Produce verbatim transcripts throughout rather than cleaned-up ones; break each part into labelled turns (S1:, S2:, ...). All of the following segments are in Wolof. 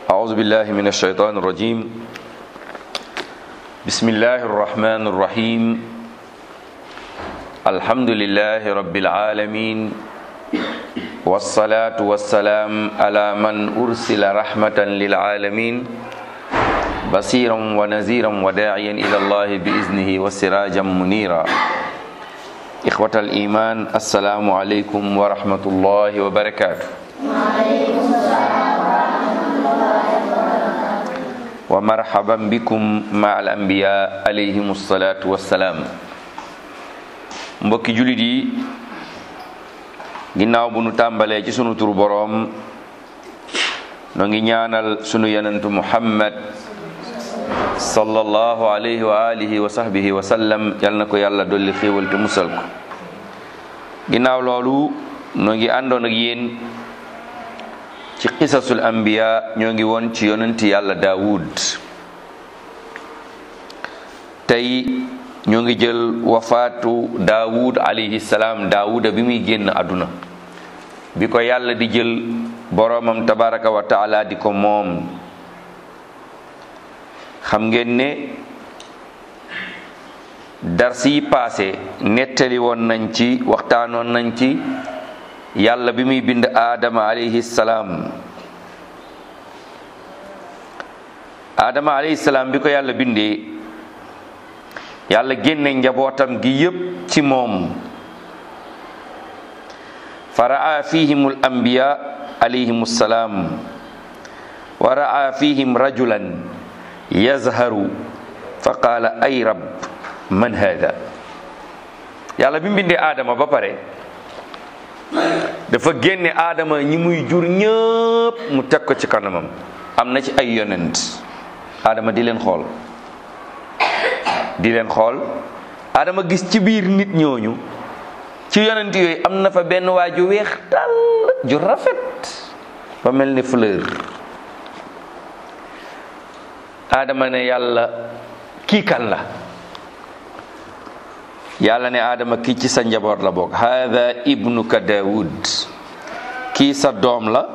S1: أعوذ بالله من الشيطان الرجيم بسم الله الرحمن الرحيم الحمد لله رب العالمين والصلاة والسلام على من أرسل رحمة للعالمين بصيرا ونذيرا وداعيا إلى الله بإذنه وسراجا منيرا إخوة الإيمان السلام عليكم ورحمة الله وبركاته
S2: وعليكم السلام ورحمة الله وبركاته
S1: ومرحبا بكم مع الأنبياء عليهم الصلاة والسلام mbokki julit yi ginnaaw bu nu tàmbalee ci sunu turu boroom noo ngi ñaanal sunu yonentu Muhammad sallallahu alayhi wa alihi wa sahbihi wa sallam yal na ko yàlla dolli xéewal te musal ko ginnaaw loolu noo ngi àndoon ak yéen ci qisasul anbiya ñoo ngi woon ci yonenti yàlla Daawud tey ñoo ngi jël wafaatu Daawud alayhi salaam Daawuda bi muy génn àdduna bi ko yàlla di jël boroomam tabaraka wa taala di ko moom xam ngeen ne dars yi paase nettali woon nañ ci waxtaanoon nañ ci yàlla bi muy bind aadama alayhi salaam aadama alayhi salaam bi ko yàlla bindee yàlla génne njabootam gi yépp ci moom fa raa fihim al anbiya alayhim salaam wa raa fihim rajulan yazharu fa qaala ay rab man hada yàlla bi mu bindee aadama ba pare dafa génne aadama ñi muy jur ñëpp mu teg ko ci kanamam am na ci ay yonent aadama di leen xool di leen xool aadama gis ci biir nit ñooñu ci yonent yooyu am na fa benn waa ju weex tàll ju rafet ba mel ni fleur aadama ne yàlla kii kan la yàlla ne aadama kii ci sa njaboot la bokk hada ibnuka Daawud kii sa doom la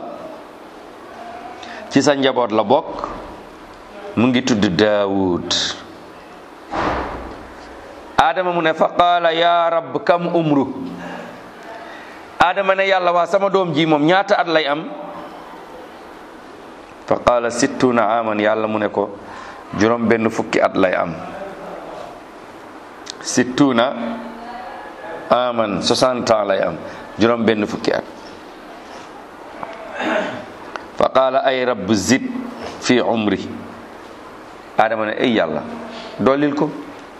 S1: ci sa njaboot la bokk mu ngi tudd Daawud aadama mu ne fa qaala ya rab kam umru aadama ne yàlla waa sama doom ji moom ñaata at lay am fa qaala sittuna aman yàlla mu ne ko juróom benn fukki at lay am sittuna aman soixante ans lay am juróom benn fukki at fa qaala ay rabb zid fi umri aadama ne ay yàlla dollil ko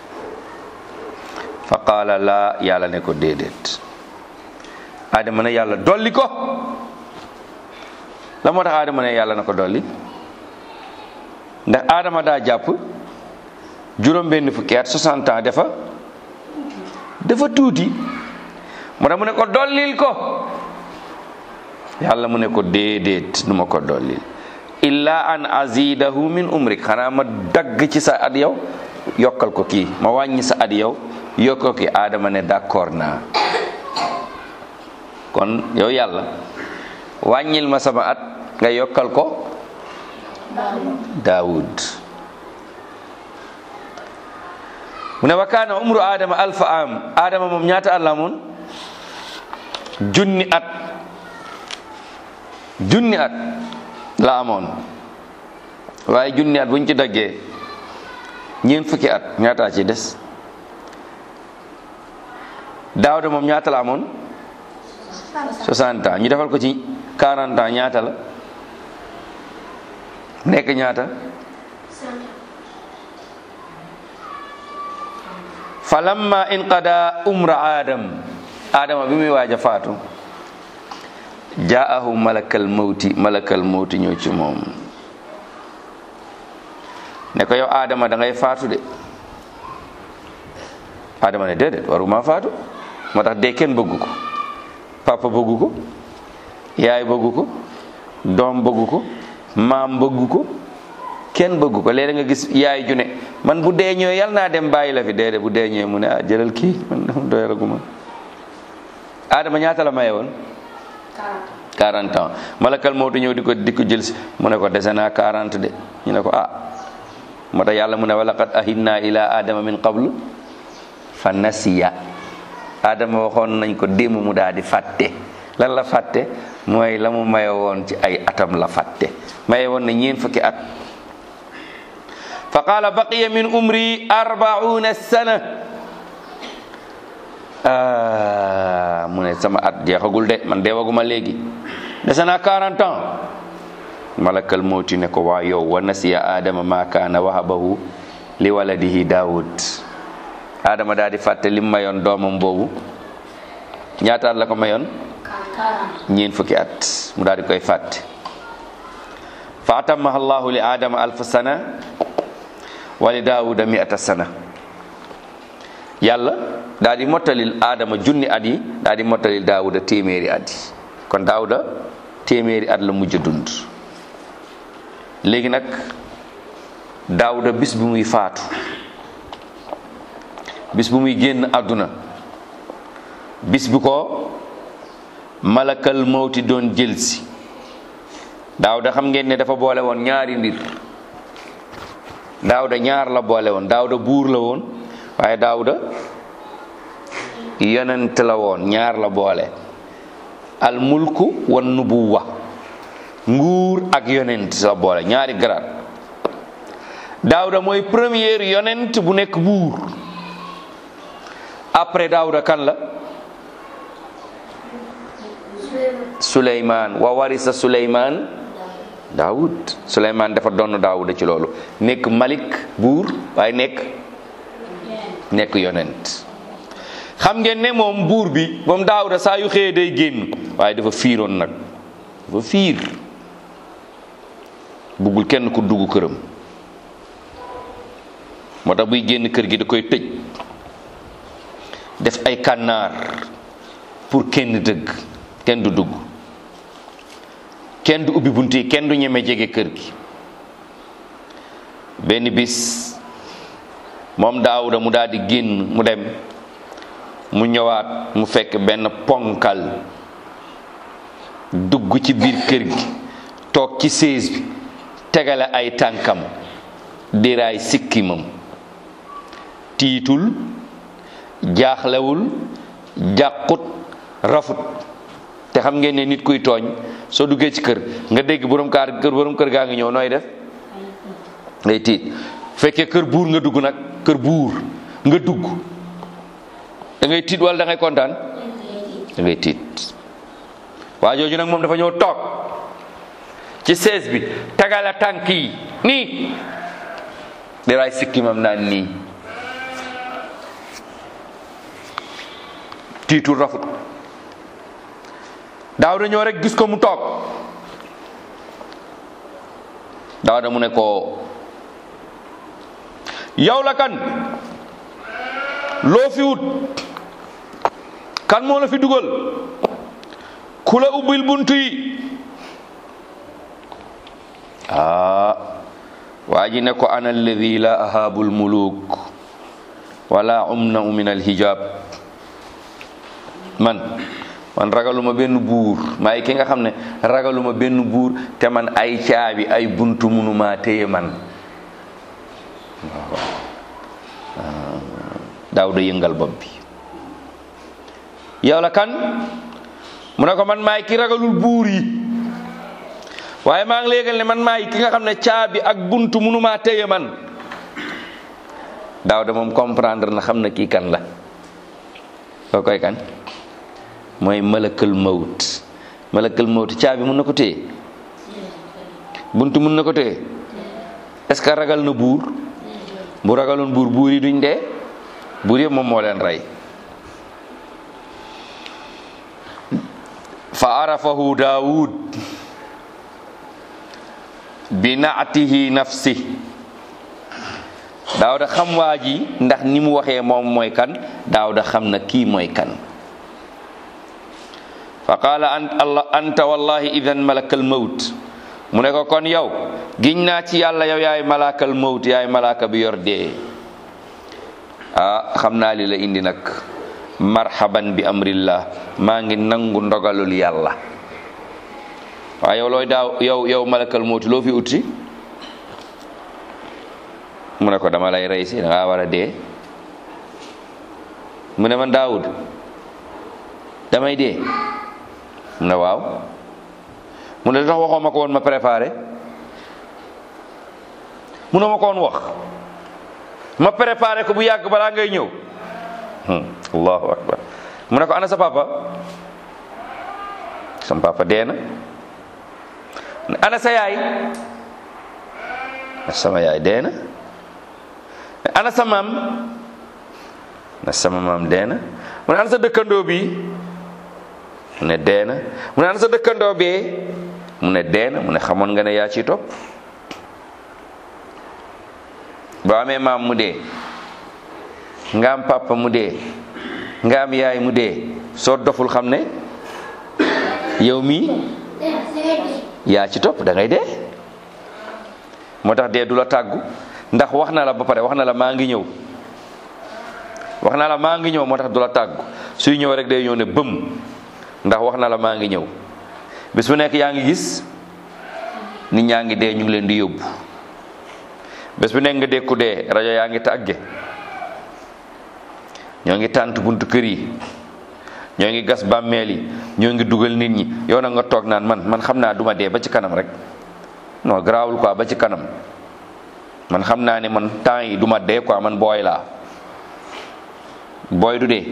S1: fa qaala laa yàlla ne ko déedéet aadama ne yàlla dolli ko la moo tax aadama ne yàlla na ko dolli ndax aadama daa jàpp juróom benn fukki at soixante ans dafa dafa tuuti moo tax mu ne ko dollil ko yàlla mu ne ko déedéet nu ma ko dollil illa an azidahu min umrik xanaa ma dagg ci sa at yow yokkal ko kii ma wàññi sa at yow yokkal ki aadama ne d'accord naa kon yow yàlla wàññil ma sama at nga yokkal ko Daawud mu ne wa kaana umru aadama alfa am aadama moom ñaata at la amoon junni at junni at la amoon waaye junni at buñ ci daggee ñeent fukki at ñaata ci des Daawuda moom ñaata la amoon soixante ans ñu defal ko ci quarante ans ñaata la nekk ñaata falamma inqada umra adam adama bi muy waaj a faatu jaahu malakal mawti malakal mawti ñëw ci moom ne ko yow adama da ngay faatu de adama ne déedéet waruma faatu moo tax dee kenn bëggu ko papa bëggu ko yaay bëggu ko doom bëggu ko maam bëggu ko kenn bëggu ko léeg nga gis yaay ju ne man bu dee ñëwee yal naa dem bàyyi la fi déedéet bu dee ñëwee mu ne ah jëlal kii man doyalaguma adama ñaata la maye woon quarante ans malakal mawtu ñëw di ko di ko jël si mu ne ko dese naa quarante de ñu ne ko ah moo tax yàlla mu ne wa laqad ahidna ila adama min qablu fa nasiya adama waxoon nañ ko démb mu daal di fàtte lan la fàtte mooy la mu maye woon ci ay atam la fàtte maye woon na ñeen fukki at fa qaala baqiya min umri arbauna sana ah mu ne sama at jeexagul de man deewaguma léegi dese naa quarante ans malakal mawti ne ko waa yow wa nasiya adama ma kaana wahabahu li waladihi daawud adama daal di fàtte lim mayoon doomam boobu ñaata at la ko mayoon ñeen fukki at mu daal di koy fàtte fa atammaha allahu li adama alfa sana wa li daawuda mi'ata sana yàlla daal di mottalil adama junni at yi daal di mottalil daawuda téeméeri at yi kon daawuda téeméeri at la mujj dund léegi nag daawuda bis bi muy faatu bis bu muy génn àdduna bis bi ko malakal mawti doon jëlsi daawuda xam ngeen ne dafa boole woon ñaari mbir daawuda ñaar la boole woon daawuda buur la woon waaye daawuda yonent la woon ñaar la boole al mulku wan nubuwa nguur ak yonent la boole ñaari grade daawuda mooy premier yonent bu nekk buur après daawuda kan la Suleymaan wa warisa Suleymaan daawud Suleymaan dafa doon daawuda ci loolu nekk malik buur waaye nekk nekk yonent xam ngeen ne moom buur bi moom daawuda saa yu xëyee day génn waaye dafa fiiroon nag dafa fiir buggul kenn ku dugg këram moo tax buy génn kër gi da koy tëj def ay kànnaar pour kenn dëgg kenn du dugg kenn du ubbi bunt yi kenn du ñeme jege kër gi benn bis moom daawuda mu daal di génn mu dem mu ñëwaat mu fekk benn ponkal dugg ci biir kër gi toog ci sées bi tegale ay tànkam diraay sikkimam tiitul jaaxlewul jàqut rafut te xam ngeen ne nit kuy tooñ soo duggee ci kër nga dégg borom kaar kër borom kër gaa ngi ñëw nooy def ngay tiit fekkee kër buur nga dugg nag kër buur nga dugg da ngay tiit wala da ngay kontaan da ngay tiit waa jooju nag moom dafa ñëw toog ci sees bi tegala tànk yi nii diraay sikkimam naan nii tiitul rafut Daawuda ñëw rek gis ko mu toog Daawuda mu ne ko yow la kan loo fi wut kan moo la fi dugal ku la ubbil buntu yi ah waa ji ne ko ana alladi la ahaabul muluk wala umna min alhijab man man ragaluma benn buur maay ki nga xam ne ragaluma benn buur te man ay caabi ay buntu munuma téye man waaw Daawuda yëngal bopp bi yow la kan mu ne ko man maay ki ragalul buur yi waaye maa ngi léegal ne man maay ki nga xam ne caabi ak buntu munuma téye man Daawuda moom comprendre na xam na kii kan la koo koy kan mooy malakal mawt malakal mawt caabi mun na ko téye buntu mun na ko téye est-ce que ragal na buur bu ragaloon buur buur yi duñ dee buur yëpp moom moo leen rey fa arafahu daawud bi naatihi nafsi Daawuda xam waa ji ndax ni mu waxee moom mooy kan Daawuda xam na kii mooy kan fa qaala anta wallahi idan malakal mawt mu ne ko kon yow giñ naa ci yàlla yow yaay malakal mawt yaay malaka bi yor dee ah xam naa li la indi nag marhaban bi amrillah maa ngi nangu ndogalul yàlla waaye yow looy daaw yow yow malakal mawti loo fi utti mu ne ko dama lay rey si da ngaa war a dee mu ne man Daawud damay dee mu ne waaw mu ne tax waxoo ma ko woon ma préparé mu ne ma ko woon wax ma préparé ko bu yàgg balaa ngay ñëw allahu akbar mu ne ko ana sa papa sam papa dee na ana sa yaay sama yaay dee na ana sa maam na sama maam dee na mu ne ana sa dëkkandoo bi mu ne dee na mu ne ana sa dëkkandoo bee mu ne dee na mu ne xamoon nga ne yaa ciy topp boo amee maam mu dee nga am papa mu dee nga am yaay mu dee soo doful xam ne yow mii yaa ci topp da ngay dee moo tax dee du la tàggu ndax wax na la ba pare wax na la maa ngi ñëw wax na la maa ngi ñëw moo tax du la tàggu suy ñëw rek day ñëw ne bëm ndax wax na la maa ngi ñëw bis bu nekk yaa ngi gis nit ñaa ngi dee ñu ngi leen di yóbbu bés bu nekk nga dékku dee rajo yaa ngi tàgge ñoo ngi tànt buntu kër yi ñoo ngi gas bàmmeel yi ñoo ngi dugal nit ñi yow nag nga toog naan man man xam naa duma dee ba ci kanam rek non garaawul quoi ba ci kanam man xam naa ne man temps yi duma dee quoi man booy laa booy du dee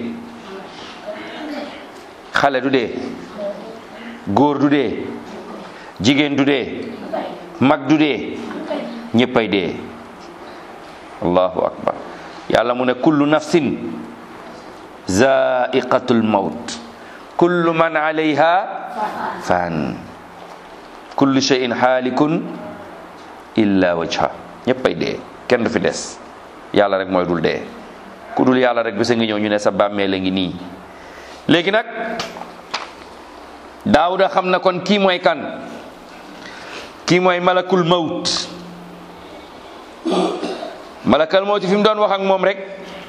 S1: xale du dee góor du dee jigéen du dee mag du dee ñéppay dee allahu akbar yàlla mu ne kullu nafsin zaiqatul maut kullu man alayha fan kullu shay'in halikun illa wajha ñéppay dee kenn du fi des yàlla rek mooy dul dee ku dul yàlla rek bisa ngi ñëw ñu ne sa bàmmeel a ngi nii léegi nag Daawuda xam na kon kii mooy kan kii mooy malakul mawt malakal mawt fi mu doon wax ak moom rek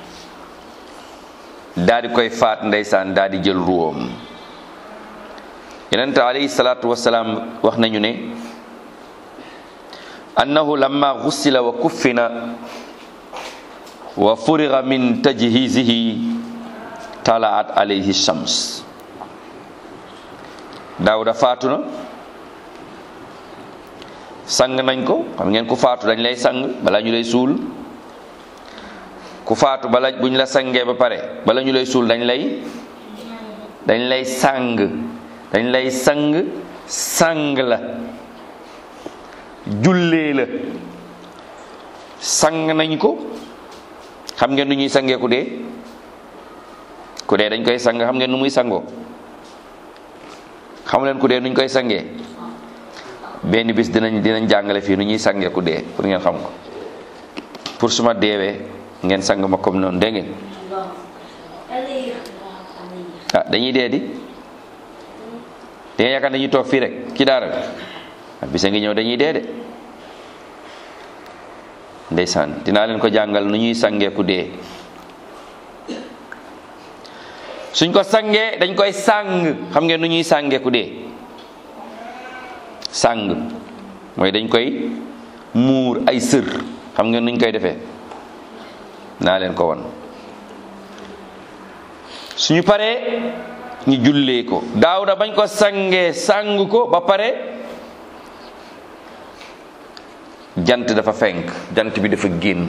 S1: daa di koy faat ndeysaan daa di jël ruwam yonent alayhi salaatu wasalaam wax nañu ne annahu lamma gussila wa kuffina wa furiga min tajhizihi talaat alayhi shams Daawuda faatu na sang nañ ko xam ngeen ku faatu dañ lay sang bala ñu lay suul ku faatu bala buñ la sangee ba pare bala ñu lay suul dañ lay dañ lay sang dañ lay sang sang la jullee la sang nañ ko xam ngeen nu ñuy sangee ku dee ku dee dañ koy sang xam ngeen nu muy sangoo xam leen ku dee nuñ koy sangee benn bis dinañ dinañ jàngale fii nu ñuy sangee ku dee pour ngeen xam ko pour suma deewee ngeen sang ma comme noonu dégg ngeen ah dañuy dee di da ngeen yaakaar dañuy toog fii rek ci daara bi bisa ngi ñëw dañuy dee de ndeysaan dinaa leen ko jàngal nu ñuy sangee ku dee suñ ko sangee dañ koy sàng xam ngeen nu ñuy sàngee ku dee sàng mooy dañ koy muur ay sër xam ngeen nuñ koy defee naa leen ko won suñu paree ñu jullee ko Daawuda bañ ko sangee sàng ko ba pare jant dafa fenk jant bi dafa génn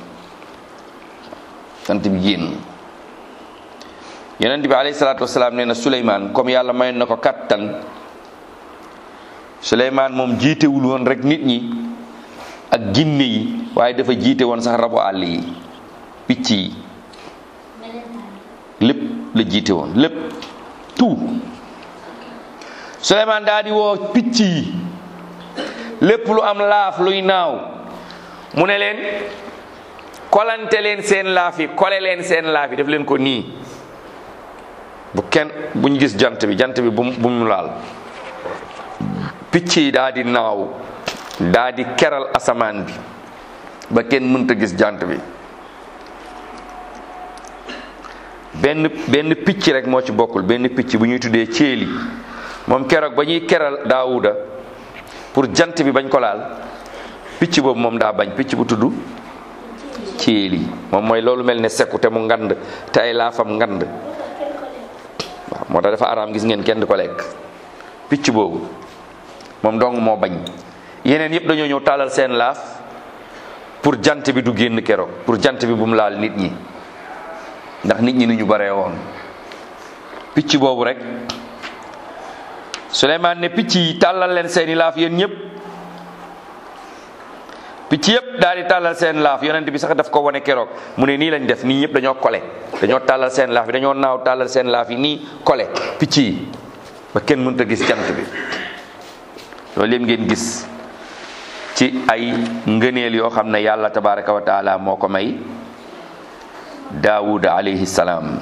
S1: jant bi génn yonent bi alayhi salaatu wasalaam nee na Suleymaan comme yàlla mayoon na ko kattan Suleymaan moom jiitewul woon rek nit ñi ak ginne yi waaye dafa jiite woon sax rabu àll yi picc yi lépp la jiite woon lépp tout Suleymaan daa di woo picc yi lépp lu am laaf luy naaw mu ne leen kolante leen seen laaf yi kole leen seen laaf yi def leen ko nii bu kenn buñ gis jant bi jant bi bu bu mu laal picc yi daa di naaw daa di keral asamaan bi ba kenn mënta gis jant bi benn benn picc rek moo ci bokkul benn picc bu ñuy tuddee céeli moom keroog ba ñuy keral Daawuda pour jant bi bañ ko laal picc boobu moom daa bañ, picc bu tudd ciili moom mooy loolu mel ne sekku te mu ngand te ay laafam ngand waaw moo tax dafa araam, gis ngeen kenn du ko lekk. picc boobu moom dong moo bañ, yeneen yëpp dañoo ñëw tàllal seen laaf pour jant bi du génn keroog, pour jant bi bu mu laal nit ñi, ndax nit ñi ni ñu baree woon. picc boobu rek Suleymaan ne picc yi tàllal leen seeni laaf yéen ñëpp, picc yëpp daal di tàllal seen laaf. yonent bi sax daf ko wane keroog, mu ne nii lañ def, nii ñëpp dañoo kole, dañoo tàllal seen laaf yi, dañoo naaw tàllal seen laaf yi nii kole picc yi ba kenn mënut a gis jant bi. loolu yëpp ngeen gis ci ay ngëneel yoo xam ne yàlla tabaraka wa taala moo ko may Daawuda alayhi salaam.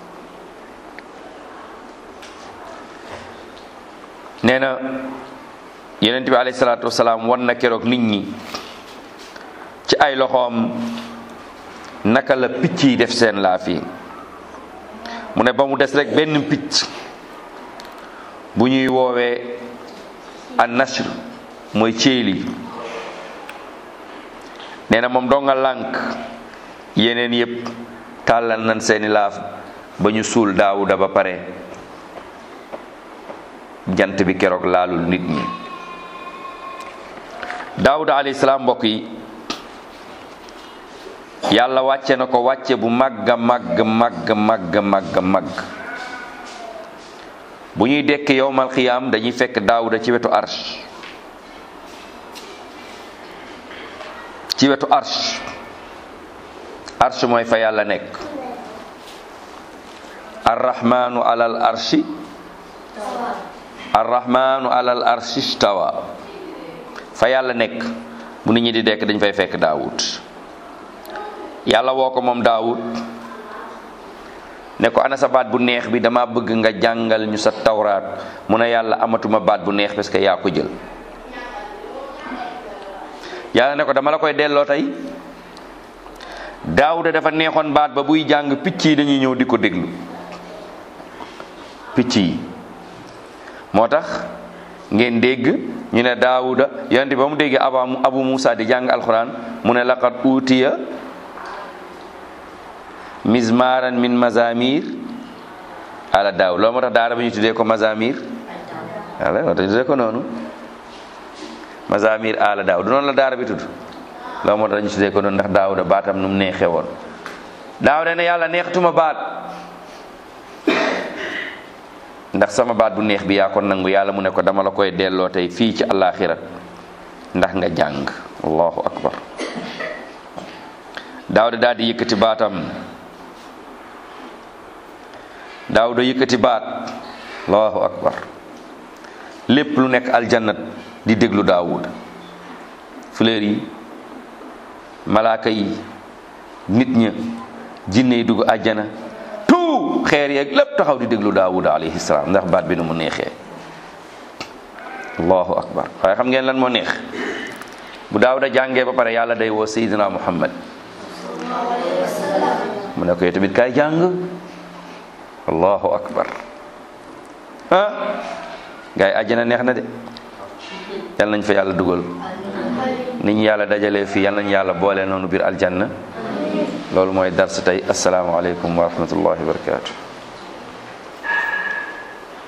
S1: nee na yonent bi alayhi salaatu wasalaam wan na keroog nit ñi ci ay loxoom naka la picc yi def seen laaf yi. mu ne ba mu des rek benn picc bu ñuy woowee an nashr mooy céeli. nee na moom doo nga lànk, yeneen yëpp tàllal nañ seeni laaf ba ñu suul Daawuda ba pare, jant bi keroog laalul nit ñi. Daawuda alayhi salaam mbokk yi, yàlla wàcce na ko wàcce bu màgg màgg màgg màgg màgg màgg. bu ñuy dekk yowmal xiyaam dañuy fekk Daawuda ci wetu arsh, ci wetu arsh. arsh mooy fa yàlla nekk. arrahmanu alal arshi arrahmanu alal arshi stawa. fa yàlla nekk bu nit ñi di dekk dañ fay fekk Daawud. yàlla woo ko moom Daawud ne ko ana sa baat bu neex bi, dama bëgg nga jàngal ñu sa tawraat. mu ne yàlla amatuma baat bu neex parce que yaa ko jël. yàlla ne ko dama la koy delloo tey. Daawuda dafa neexoon baat ba buy jàng picc yi dañuy ñëw di ko déglu, picc yi. moo tax ngeen dégg ñu ne Daawuda yonent ba mu déggee abu abu Musa di jàng alxuraan mu ne laqad utiya mizmaran min mazamir ala Daawud. loolu moo tax daara bi ñu tuddee ko mazamir, wala moo tax ñu tuddee ko noonu mazamir ala Daawud. noonu la daara bi tudd, loolu moo tax ñu tuddee ko noonu ndax Daawuda baatam nu mu neexee woon. Daawuda ne yàlla neexatuma baat, ndax sama baat bu neex bi yaa ko nangu. yàlla mu ne ko dama la koy delloo tey fii ci àllaaxira ndax nga jàng. allahu akbar. Daawuda daal di yëkkati baatam, Daawuda yëkkati baat, allahu akbar. lépp lu nekk aljannat di déglu Daawuda, fleur yi, malaaka yi, nit ña, jinne yi dugg àjjana, tout xeer yeeg lépp taxaw di déglu Daawuda alayhi salaam ndax baat bi nu mu neexee. allahu akbar. waaye xam ngeen lan moo neex? bu Daawuda jàngee ba pare yàlla day woo Seydina Muhammad, mu ne ko yow tamit kaay jàng. allahu akbar. ah gaa yi àjjana neex na de, yal nañ fa yàlla dugal. nit ñi yàlla dajalee fii yal nañ yàlla boole noonu biir aljanna. loolu mooy dars tey. assalaamu aleykum wa rahmatullahi wa barakaatu.